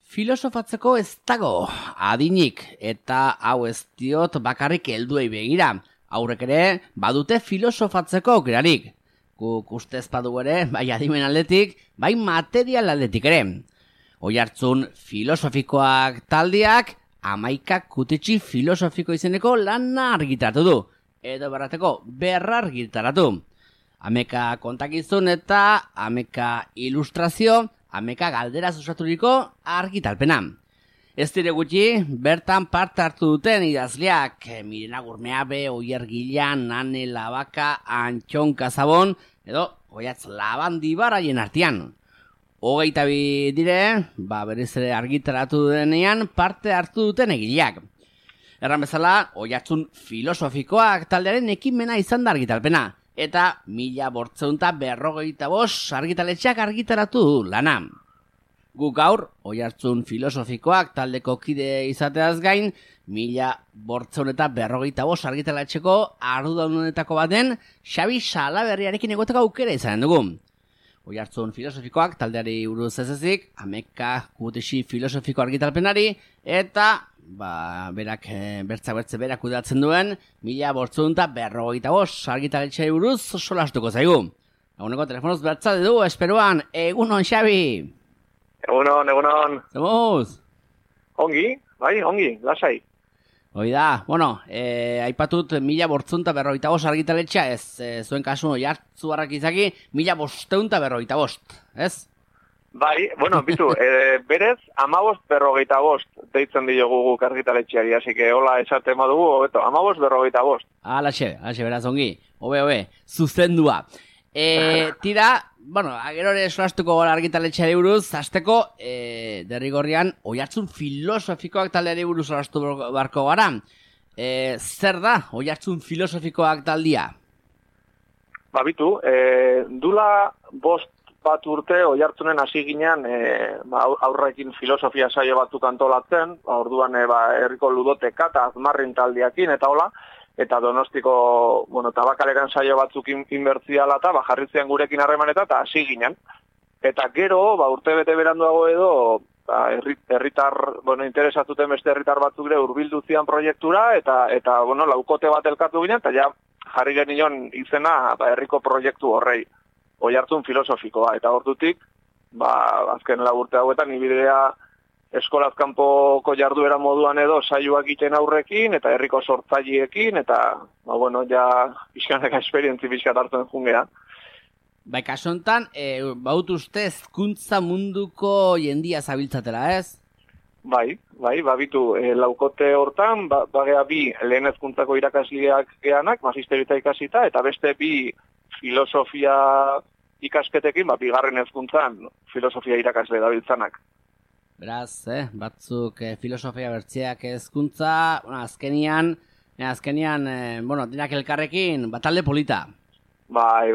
Filosofatzeko ez dago adinik, eta hau ez diot bakarrik helduei begira. Aurrek ere badute filosofatzeko aukerarik. Guk ustez badu ere, bai adimen aldetik, bai material aldetik ere. Oihartzun filosofikoak taldeak 11 kutetxi filosofiko izeneko lana argitaratu du. Edo barrateko berrargitaratu. 11 kontakizun eta 11 ilustrazio, 11 galdera osaturiko argitalpena. Ez dire gutxi, bertan parte hartu duten idazleak Mirena Gurmeabe, Oier Gilan, Nane Labaka, Antxon Kazabon, edo Oiatz Labandibaraien artean. 22 dire, berez ere argitaratu denean parte hartu duten egileak. Erran bezala, Oihartzun filosofikoak taldearen ekimena izan da argitalpena. Eta 1545 argitaletxeak argitaratu du lana. Guk gaur, Oihartzun filosofikoak taldeko kide izateaz gain, 1545 argitaletxeko arduradunetako baten Xabi Salaberriarekin egoteko aukera izanen dugu. Oihartzun filosofikoak taldeari buruz ez ezik, 11 kutetxi filosofiko argitalpenari, eta berak bertza berak kudeatzen duen 1545 argitaletxeari buruz solastuko zaigu. Eguneko telefonoz bertza dugu, esperoan, egunon Xabi! Egunon. Zemuz? Ongi, lasai. Hoi da, aipatut 1545 argitaletxea, ez zuen kasu Oihartzuarrak izaki 1545, ez? Bai, bitu, berez 1545 deitzen diogu guk argitaletxeari, así que hola esate modugu, hobeto, 1545. Alaxe, beraz ongi, hobe, zuzendua. Tira, gero ere solastuko gara argitaletxeari buruz, hasteko, derrigorrian, Oihartzun filosofikoak taldeari buruz solastu barko gara. Zer da Oihartzun filosofikoak taldea? Bitu, dula 5 bat urte Oihartzunen hasi ginen aurrekin filosofia saio batzuk antolatzen, orduan herriko ludoteka eta azmarrin taldeakin eta hola, eta Donostiko, tabakaleran saio batzuk inbertziala eta jarri zian gurekin harremaneta eta hasi ginen. Eta gero, urte bete beranduago edo, herritar, interesatuten beste herritar batzuk ere hurbildu zian proiektura, eta laukote bat elkartu ginen, eta ja jarri genion izena herriko proiektu horrei. Oihartzun filosofikoa, eta ordutik, azken urte hauetan, nibidea eskolaz kanpoko jarduera moduan edo saioak egiten aurrekin, eta herriko sortzailiekin, eta, pixkanaka esperientzi pixkat hartzen jungea. Kasu honetan, baut uste hezkuntza munduko jendia zabiltzatela, ez? Bai, bitu, laukote hortan, bagea bi lehen hezkuntzako irakasleak geanak, magisterita ikasita, eta beste bi filosofia ikasketekin, bigarren hezkuntzan filosofia irakasle dabiltzanak. Beraz, batzuk filosofia bertzeak hezkuntza, azkenian, denak elkarrekin, talde polita. Bai.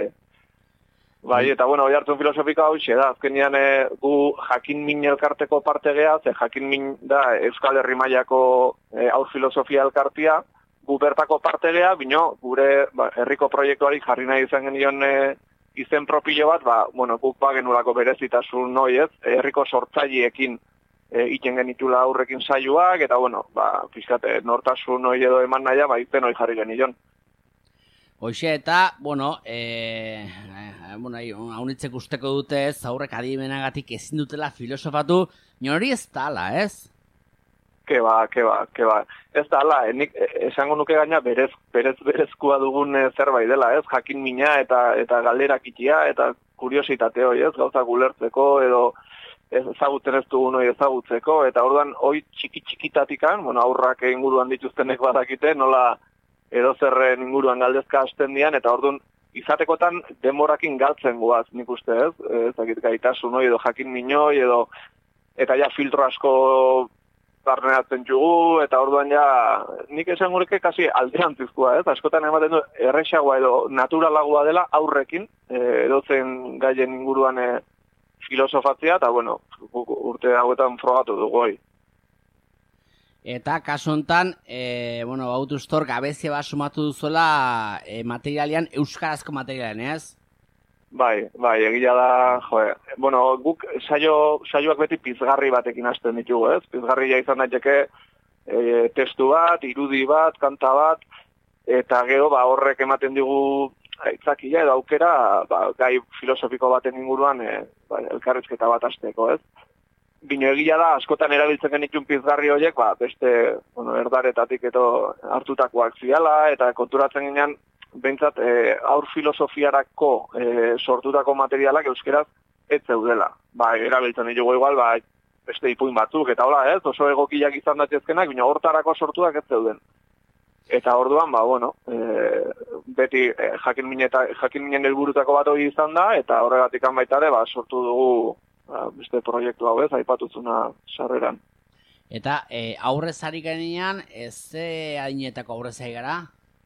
Eta Oihartzun filosofika hau da, azkenian gu jakin min elkarteko parte geha, jakin min da Euskal Herri mailako aur filosofia elkartia, gu bertako parte geha, bino, gure herriko proiektuari jarri nahi izan genion izen propilo bat, guk bagenulako berezitasun noi ez, herriko sortzailiekin iten genitula aurrekin saioak, eta pixkate, nortasun noi edo eman naia, izen hoi jarri genion. Hoxe eta, haunitzek usteko dute ez, aurrek adimenagatik ezin dutela filosofatu, nori ez da ala, ez? Keba. Ez da ala, nik esango nuke gaina berezkoa dugun zerbait dela, ez? Jakin mina eta galderak itia eta kuriositate hoi, ez? Gauzak ulertzeko edo ezagutzen ez dugun hoi ezagutzeko, eta orduan hoi txikitatikan, aurrak inguruan dituztenek badakite, nola edozerren inguruan galdezka hasten dian, eta orduan izatekotan denborakin galtzen guaz, nik uste ez? Ezakit gaitasun hoi edo jakin minoi edo eta ja filtro asko barneratzen jugu, eta orduan nik esan gureke kasi alderantzizkoa, ez? Askotan ematen du errexagoa edo naturalagoa dela aurrekin, edozen gaien inguruan filosofatzea, eta urte hauetan frogatu dugu hoi. Eta kasu honetan, Autustor gabezia bat sumatu duzuela materialian, euskarazko materialian, ez? Bai, egia da, bueno, guk saioak beti pizgarri batekin hasten ditugu, ez? Pizgarria izan daiteke testu bat, irudi bat, kanta bat, eta gero horrek ematen digu aitzakia edo aukera gai filosofiko baten inguruan elkarrizketa bat hasteko, ez? Bino egia da, askotan erabiltzen genitun pizgarri horiek, beste erdaretatik edo hartutakoak ziala, eta konturatzen ginean, behintzat, aur filosofiarako sortutako materialak euskeraz ez zeudela. Erabiltzen ditugu igual, beste ipuin batzuk, eta hola, ez, oso egokiak izan datzezkenak, baina hortarako sortuak ez zeuden. Eta orduan, beti jakin minen helburutako bat hori izan da, eta horregatik baita ere, sortu dugu beste proiektu hau ez, aipatutzuna sarreran. Eta aurrez ari garenean, ze adinetako aurrez ari gara?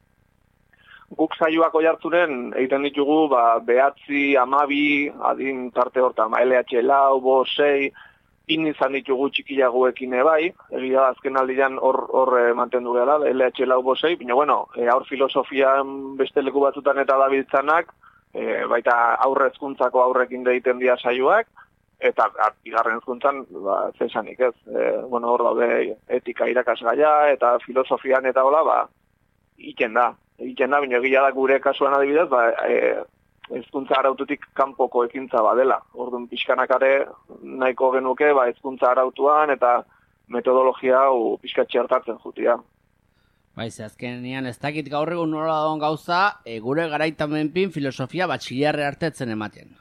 Guk saioak oihartzunen egiten ditugu, 9, 12 adin tarte hortan, LH lau, 5, 6, izan ditugu txikiagoekin bai, egia azken aldian hor mantendu gara, LH lau, 5, 6, baina bueno, aur filosofian beste leku batzutan eta dabiltzanak, baita aurre hezkuntzako aurrekin egiten dira saioak, eta bigarren hezkuntzan, zesanik ez, hor daude etika irakasgaia, eta filosofian eta hola, egiten da, baina egia da gure kasuan adibidez, hezkuntza araututik kanpoko ekintza badela. Orduan pixkanakare nahiko genuke, hezkuntza arautuan eta metodologia hau pixka txertatzen jutia. Ze azkenean ez dakit gaur egun nola dagoen gauza, gure garaitamenpin filosofia batxillarre artetzen ematen.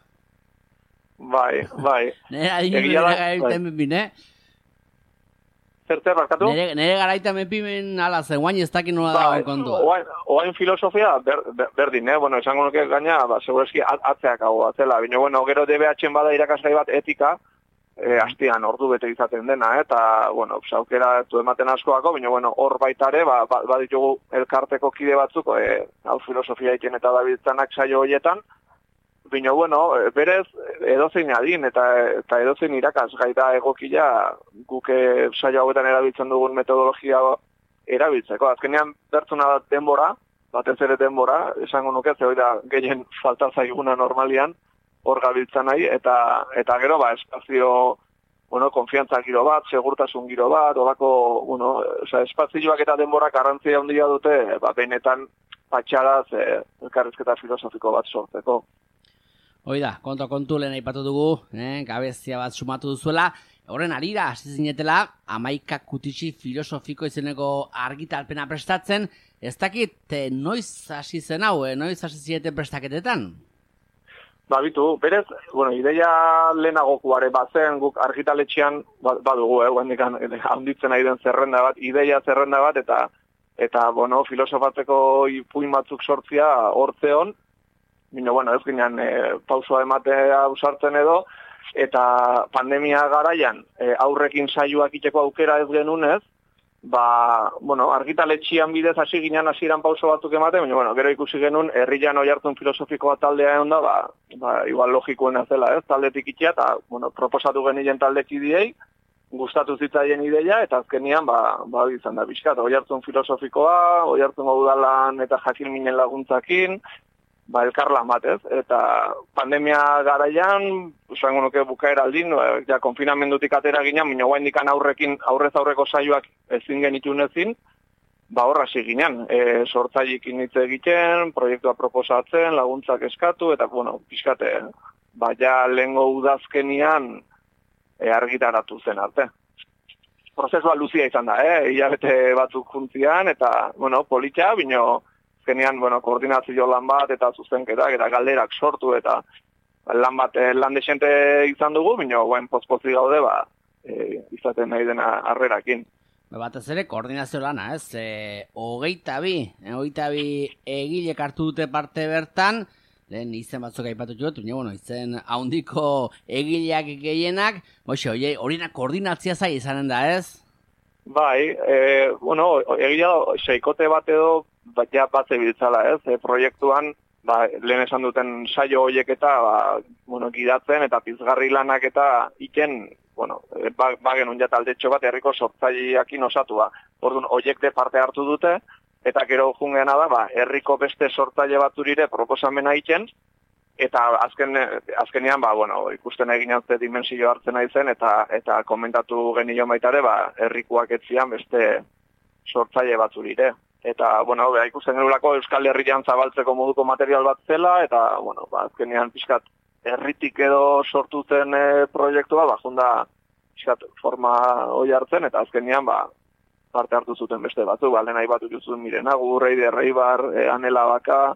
Bai. Nere adinu garaitamenpin, Zerter, barkatu? Nere garaitamenpin ala zen, guain ez dakit nola dagoen kontua. Oain filosofia berdin, esango nuke gaina, segureski atzeak hau atzela. Bino, gero DBH-en bada irakasgai bat etika, hastian ordu bete izaten dena, eta, aukera du ematen askoako, bino, hor baitare, baditugu elkarteko kide batzuk, hau filosofia iken eta dabiltzanak saio horietan, bino, berez, edozein adin eta edozein irakasgai da egokila guke saio hauetan erabiltzen dugun metodologia erabiltzeko. Azkenean bertzuna da denbora, batez ere denbora, esango nuke, ze hori da gehien falta zaiguna normalian, hor gabiltzen nahi, eta gero, espazio, konfiantza giro bat, segurtasun giro bat, horako, espazioak eta denborak garrantzia handia dute, benetan patxaraz elkarrizketa filosofiko bat sortzeko. Hoida, kontu lehen aipatu dugu, gabezia bat sumatu duzuela, horren arira, hasi zinetela, 11 kutitxi filosofiko izeneko argitalpena prestatzen, ez dakit, noiz hasi zen hau, noiz hasi zineten prestaketetan? Bitu, berez, ideia lehenagokuare bazen, guk argitaletxean badugu, handitzen ari den zerrenda bat, ideia zerrenda bat, eta filosofatzeko ipuin batzuk sortzia hortzeon, bino, ez ginean pausua ematea usartzen edo, eta pandemia garaian aurrekin saioak iteko aukera ez genunez, argitaletxian bidez hasi ginean hasieran pauso batzuk ematen, baina, gero ikusi genuen herrian oihartzun filosofikoa taldea egon da, igual logikoena zela, taldetik itxea, eta, proposatu genien taldekidiei, gustatu zitzaien ideia, eta azkenian, izan da bizkat, oihartzun filosofikoa, oihartzun udalan eta jakin minen laguntzakin, elkarlan batez, eta pandemia garaian, esango nuke bukaera aldin, konfinamendutik atera ginen, baina guain dikan aurrez aurreko saioak ezin genitun ezin, horra hasi ginen, sortzaileekin hitz egiten, proiektua proposatzen, laguntzak eskatu, eta, pixkate, lehengo udazkenian argitaratu zen arte. Prozesua luzia izan da, hilabete batzuk juntzian, eta, politxa, bino, azkenean, koordinazio lan bat eta zuzenketak eta galderak sortu eta lan desente izan dugu, bino, pozpozik gaude, izaten nahi dena harrerakin. Batez ere, koordinazio lana, ez? 22 egilek hartu dute parte bertan, lehen izen batzuk aipatu dut, baina, izen haundiko egileak gehienak, horienak koordinatzia zai izanen da, ez? Bai, egia seikote bat edo bat zebiltzala, ez? Proiektuan, lehen esan duten saio horiek eta, gidatzen eta pizgarri lanak eta iken, genuen ja taldetxo bat herriko sortzaileekin osatua. Orduan, horiek parte hartu dute, eta gero jungena da, herriko beste sortzaile batzurire proposamena iken, eta azkenean, ikusten egin ze dimensio hartzen naizen, eta komentatu genio baitare, herrikuak etzian beste sortzaile batzurire. Eta, ikusten genulako Euskal Herrian zabaltzeko moduko material bat zela, eta, azkenean pixkat herritik edo sortu zen proiektua, junda pixkat forma hoi hartzen, eta azkenean, parte hartu zuten beste batzuk, nahi batu juzun Mirenagur, Reider Reibar, Anela Baka,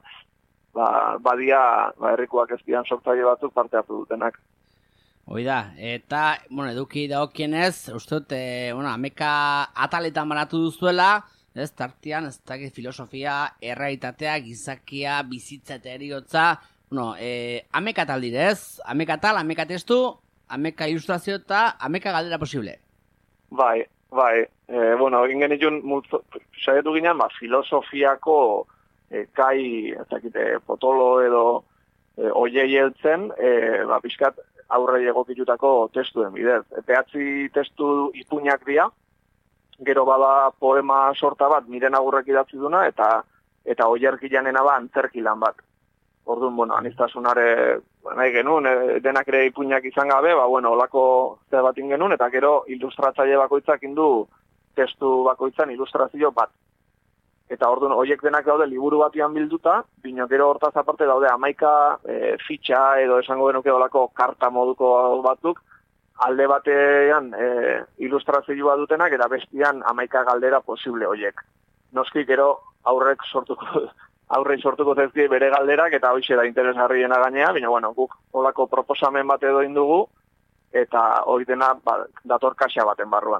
badia herrikuak ezkidan sortzaile batzuk parte hartu dutenak. Oida, eta, eduki dagokienez, uste dut, ameka ataletan banatu duzuela, ez, tartian, ez dakit filosofia, errealitatea, gizakia, bizitza eta eriotza, ameka atal direz, ameka atal, ameka testu, ameka ilustrazio eta ameka galdera posible. Bai, egin genitun, saietu ginen, filosofiako kai, ez dakit, potolo edo oiei heltzen, pixkat aurrei egokitutako testuen bidez. Behatzi testu ipuinak dira, gero bada poema sorta bat Miren Agurrek idatzi duna, eta oierki janena antzerki lan bat. Orduan, anistasunare nahi genuen, denak ere ipuinak izan gabe, olako zer bat genuen, eta gero ilustratzaile bakoitzak indu testu bakoitzan ilustrazio bat. Eta orduan, horiek denak daude liburu batian bilduta, bino gero hortaz aparte daude 11 fitxa edo esango genuke olako karta moduko batzuk, alde batean ilustrazioa dutenak, eta bestian 11 galdera posible horiek. Noski gero aurrei sortuko zezki bere galderak, eta hoxe da interesgarriena gainea, baina guk olako proposamen bat edo indugu, eta hori dena dator kaxa baten barruan.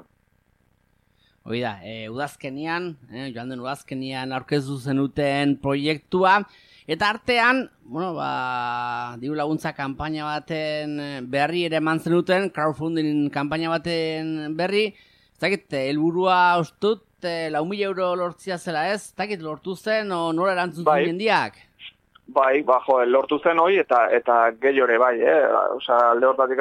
Hoi da, udazkenian, joan den udazkenian aurkeztu zenuten proiektua, eta artean, diru laguntza kanpaina baten berri ere eman zenuten, crowdfunding kanpaina baten berri, ez dakit, helburua ustut, 4.000 euro lortzia zela ez, ez dakit lortu zen, o nola erantzun zuen jendiak? Bai, lortu zen hoi, eta gehiore bai, alde hortatik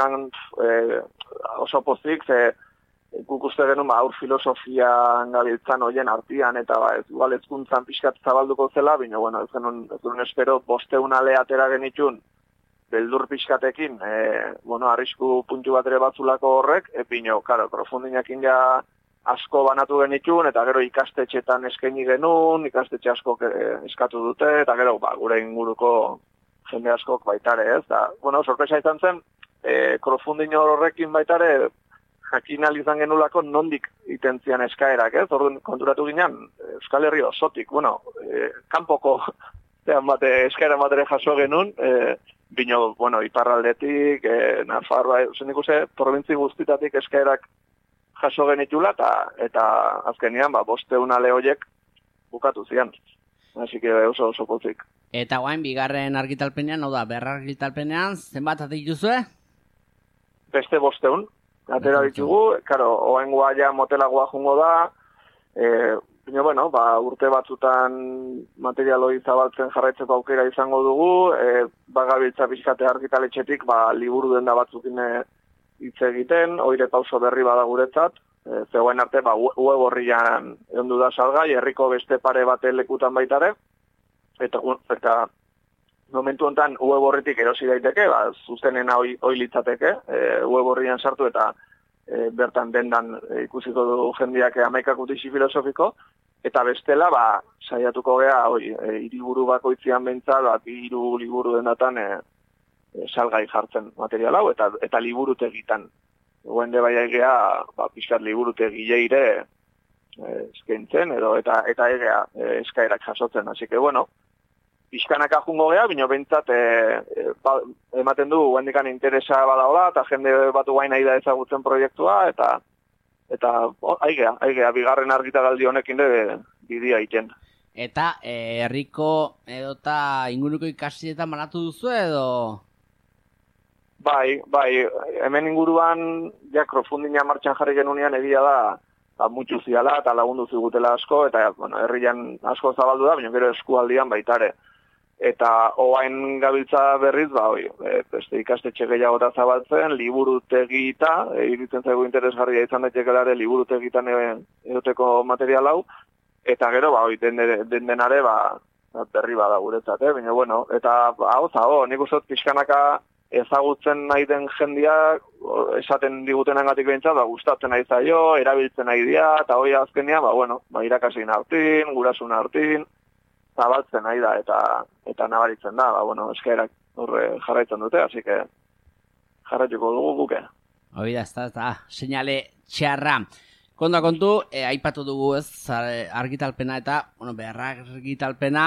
oso pozik, guk uste genuen aur filosofian gabiltzan hoien artian, eta ezkuntzan pixkat zabalduko zela, bina, ez genuen espero 500 ale atera genitun, beldur pixkatekin, arrisku puntu bat ere batzulako horrek, epino, crowdfundingakin ja asko banatu genitun, eta gero ikastetxetan eskaini genuen, ikastetxe asko eskatu dute, eta gero gure inguruko jende askok baitare, ez? Sorpresa izan zen, crowdfunding horrekin baitare, jakin izan genulako nondik itentzian eskaerak, ez? Orduan konturatu ginen, Euskal Herri osotik, kanpoko eskaera bat ere jaso genuen, bino, iparraldetik, Nafarroa, nik uste, provintzi guztitatik eskaerak jaso genitula, eta azkenean, 500 ale horiek bukatu zian. Así que oso pozik. Eta guain, bigarren argitalpenean, berra argitalpenean, zenbat atik duzue? Beste 500. Atera ditugu, oengoa ja motelagoa jungo da, urte batzutan material hori zabaltzen jarraitzeko aukera izango dugu, bagabiltza pixkate argitaletxetik, liburu denda batzukin hitz egiten, oire pauso berri bada guretzat, zegoen arte, web horrian egondu da salgai, herriko beste pare bate lekutan baitare, eta momentu honetan web horretik erosi daiteke, zuzenena hoi litzateke, web horrian sartu eta bertan dendan ikusiko du jendeak 11 utixi filosofiko, eta bestela, saiatuko gea, hiriburu bakoitzian behintzat, 3 liburu dendatan salgai jartzen material hau, eta liburutegitan. Guende bai egea, pixkat liburutegileire eskaintzen, eta egea eskaerak jasotzen, así que, pixkanaka jungo gea, bino behintzat ematen du guendikan interesa badaola, eta jende batu gain nahi da ezagutzen proiektua, eta aigea, bigarren argitagaldi honekin bidia iten. Eta herriko edota inguruko ikasietan banatu duzu edo? Bai, hemen inguruan, crowdfundinga martxan jarri genunean egia da, mutxu ziala eta lagundu zigutela asko, eta herrian asko zabaldu da, baina gero eskualdian baitare. Eta oain gabiltza berriz, beste ikastetxe gehiago zabaltzen, liburutegita, iritzen zaigu interesgarria izan daitekelare liburutegitan egoteko material hau, eta gero, den denare, berri bada guretzat, baina bueno, eta hau, nik uste pixkanaka ezagutzen nahi den jendia, esaten digutenengatik behintzat, gustatzen nahi zaio, erabiltzen nahi dira, eta hoi azkenia, irakasin hartin, gurasun hartin, zabaltzen nahi da, eta nabaritzen da, eskaerak horre jarraitzen dute, hasi que jarraituko dugu guke. Hoi da, ez da, seinale txarra. Kontu, aipatu dugu ez, argitalpena eta, argitalpena,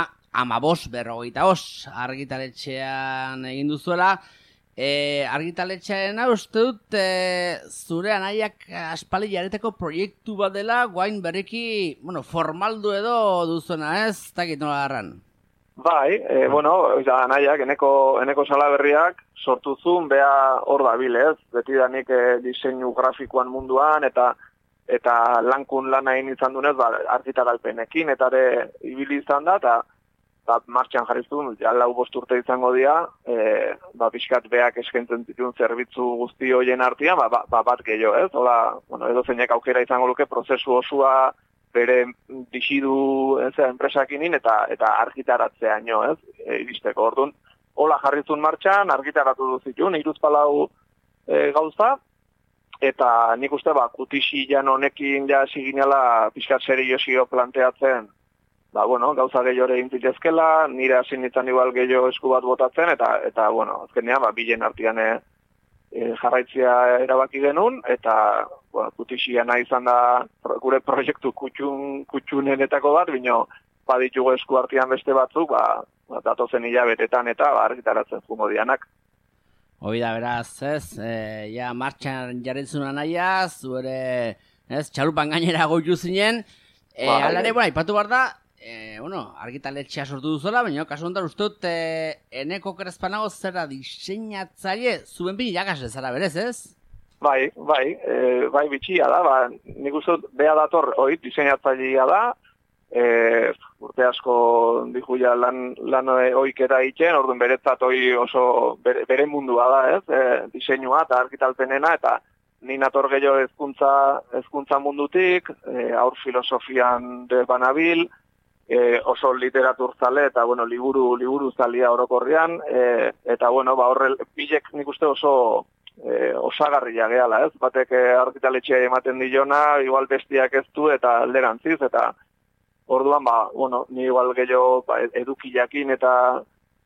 15:45 argitaletxean egin duzuela. Argitaletxean uste dut zure anaiak aspaldi jarreteko proiektu bat dela, guain berriki, formaldu edo duzuena ez, takit nola garran. Bai, anaiak, eneko salaberriak sortu zuen, beha hor da ez, beti da nik diseinu grafikoan munduan, eta lankun lan egin izan dunez, argitaralpenekin, eta ere ibili izan da, eta martxan jarrizun, ja 4 urte izango dira, pixkat beak eskaintzen zituen zerbitzu guzti hoien artean, bat gehiago, ez? Hola, edo zeinek aukera izango luke prozesu osua bere dixidu enpresakinin eta argitaratzea nio, ez? Iristeko, orduan, hola jarrizun martxan, argitaratu duzitun, 3-4 gauza, eta nik uste, kutixi jan honekin ja siginala pixkat seriosio planteatzen, gauza gehiore intzitezkela, nire hasi nintzen igual gehiago esku bat botatzen, eta azkenean, bilen artean jarraitzea erabaki genuen, eta kutixiana izan da gure proiektu kutxunenetako bat, bino baditugu esku artean beste batzuk, datozen hilabetetan eta argitaratzen jungo dianak. Hoi da, beraz, ez, martxan jarretzen naia, zuere, ez, txalupan gainera goitu zinen, alare, ipatu behar da, argitaletxea sortu duzuela, baina kasu honetan uste dut eneko krespanago zera diseinatzaile zuen bi irakasle zara berez, ez? Bai, bitxia da, nik uste dut beha dator, diseinatzailea da, urte asko dijuia lan oikera egiten, orduan beretzat oso bere mundua da, ez? Diseinua eta argitalpenena, eta ni nator gehiago hezkuntza mundutik, aur filosofian de banabil, oso literaturzale eta liburu zalia orokorrian, eta horre bilek nik uste oso osagarria gehala, ez? Batek argitaletxea ematen diona, igual bestiak ez du eta alderantziz, eta orduan, ni igual gehiago edukiakin eta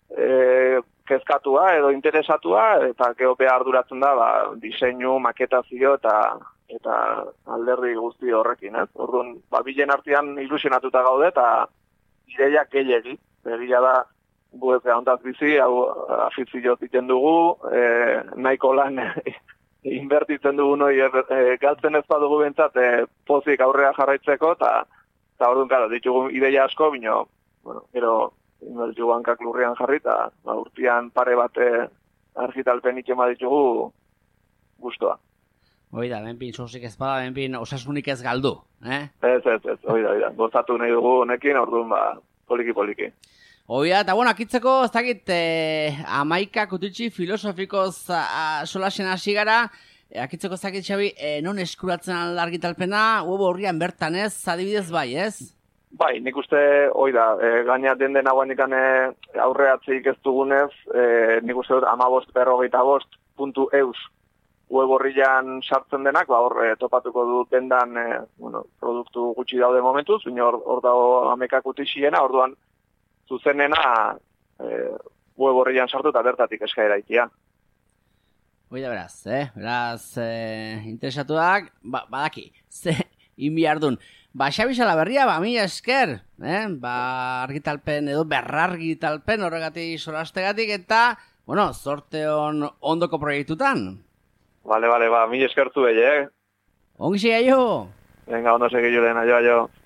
kezkatua edo interesatua, eta geho behar duratzen da, diseinu, maketazio eta alderri guzti horrekin, ez? Orduan, bilen artean ilusionatuta gaude, eta ideiak gehiagi, begira da, gu ez gauntaz bizi, hau afizio ziten dugu, nahiko lan inbertitzen dugu noi, galtzen ez badugu bentsat, pozik aurrea jarraitzeko, eta orduan, claro, ditugu ideia asko, bino, gero, inbertitugu hankak lurrian jarri, eta urtean pare bat argitalpenik ema ditugu guztua. Oida, benpin, sosik ez bada, benpin, osasunik ez galdu, eh? Ez, oida, gozatu nahi dugu honekin, orduan, poliki. Oida, eta akitzeko, ez dakit, 11 kutitxi filosofikoz solasen hasi gara, akitzeko ez dakit, Xabi, non eskuratzen argitalpena, web horrian bertan ez, adibidez bai, ez? Bai, nik uste, oida, gaina den hauen ikan aurreatzik ez dugunez, nik uste dut 15:45.eus web horrian sartzen denak, hor topatuko du dendan produktu gutxi daude momentuz, hor dago 11 kutixiena, orduan zuzenena web horrian sartu eta bertatik eskaera ikia. Oida, beraz, interesatuak, badaki, ze inbiardun. Xabi Salaberria, mila esker, argitalpen edo berrargitalpen horregatik solastegatik, eta, zorte ondoko proiektutan. Vale, mila eskertu, Ongi segi, aio! Venga, ondo segi, Julen, aio.